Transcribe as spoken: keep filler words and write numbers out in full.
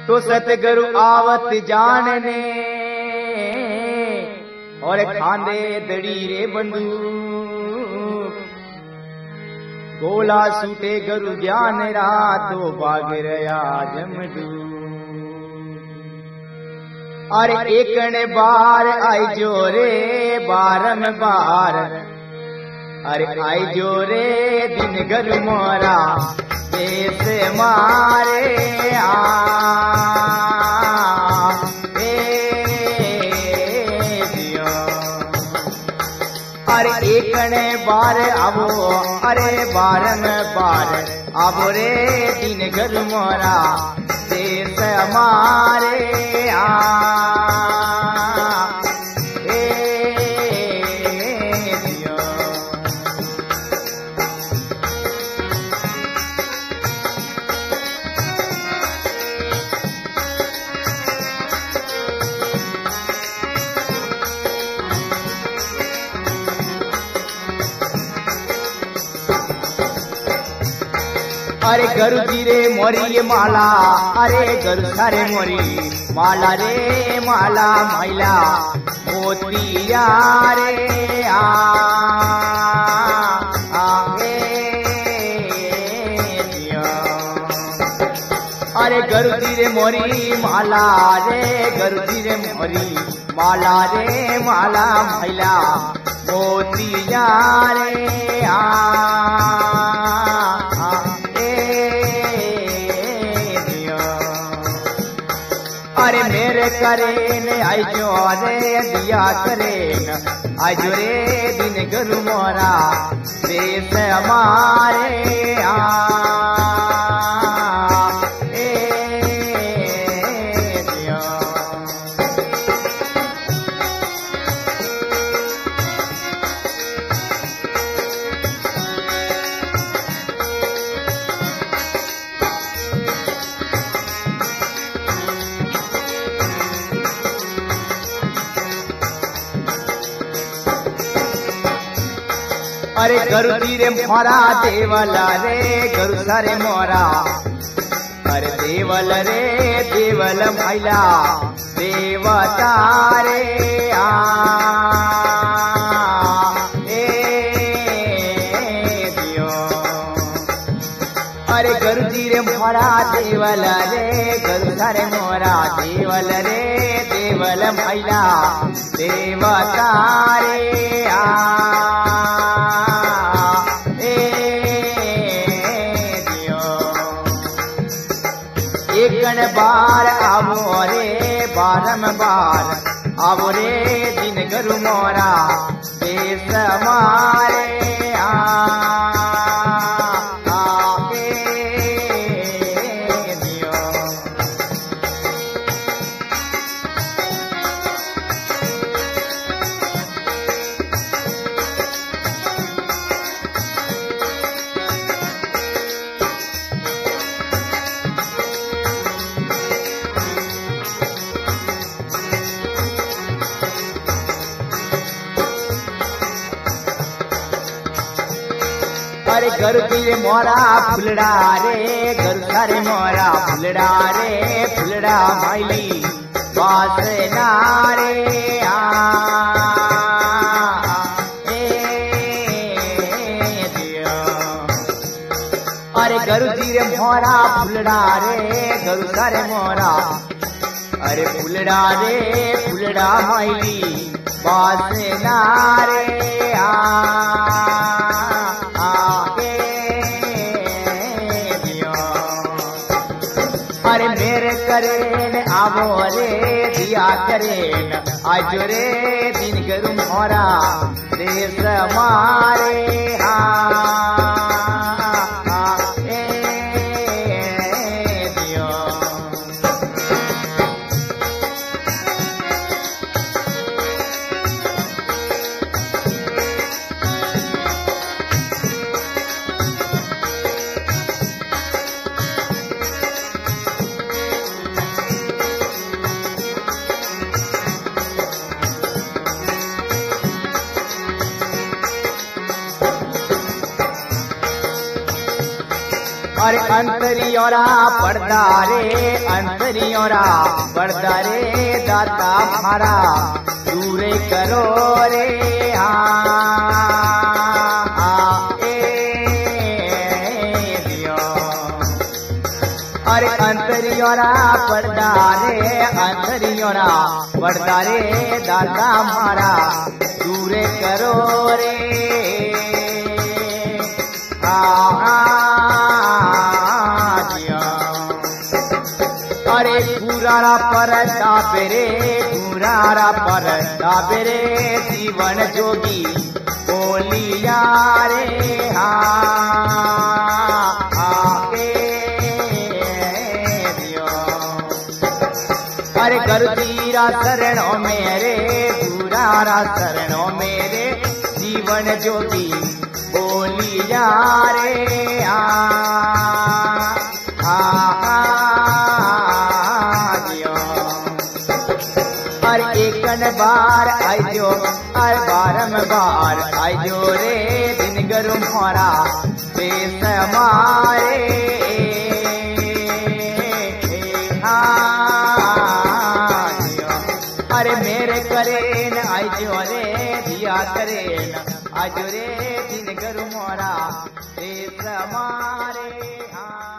तो सतगुरु आवत जानने और खांदे दड़ी रे बंदूक गोला सूटे गुरु ज्ञान रा तो बाग रया जमदू। अरे एकने बार आई जोरे बारम बार अरे आई जोरे दिन गुरु मोरा देश मारे आ अरे एकने बार आवो अरे बारन बार आवो रे दिन गुरु मोरा देश हमारे आ अरे गुरु जी रे मोरी माला अरे गुरु सारे मोरी माला रे माला मैला मोतिया रे आ अरे गुरु जी रे मोरी माला रे गुरु जी रे मोरी माला रे माला मैला मोतिया रे आ अरे मेरे करेन आई जो रे दिया करेन आज रे दिन गुरु मोरा देश हमारे आ अरे गुरु जी रे मोरा देवला रे गुरु सारे मोरा अरे देवल रे देवल मैला देवता रे आ दियो अरे गुरु जी रे मोरा देवल रे गुरु सारे मोरा देवल रे देवल मैला देवता रे आ एकन बार आवो रे बारम बार आवो रे दिन गुरु मोरा देश हमारे आ अरे गुरु जी मोरा फुलड़ा रे गुरु सारे मोरा फुलड़ा रे फुलड़ा माइली वासना रे आ अरे गुरु जी मोरा फुलड़ा रे गुरु सारे मोरा अरे फुलड़ा रे फुलड़ा माइली वासना रे आ अरे मेरे करेन आवो रे दिया करेन आज रे दिन गुरु मोरा देश हमारे आ दियो अंतरियोरा पर्दा रे अंतरियोरा पर्दा रे दाता मारा दूरे करो रे अरे अंतरियोरा पर्दा रे अंतरियोरा पर्दा रे दाता मारा दूरे करो रे अरे गुरारा पर दाबेरे गुरारा पर दाबेरे जीवन जोगी बोलिया रे अरे गरुदीरा शरणों मेरे गुरारा शरणों मेरे जीवन जोगी बोलिया रे आ हर एकन बार आइजो हर बारम बार आइजो रे दिन गरु मोरा देश मारे अरे मेरे करेन आइजो रे दिया करेन आइजो रे दिन गरु मोरा देश मारे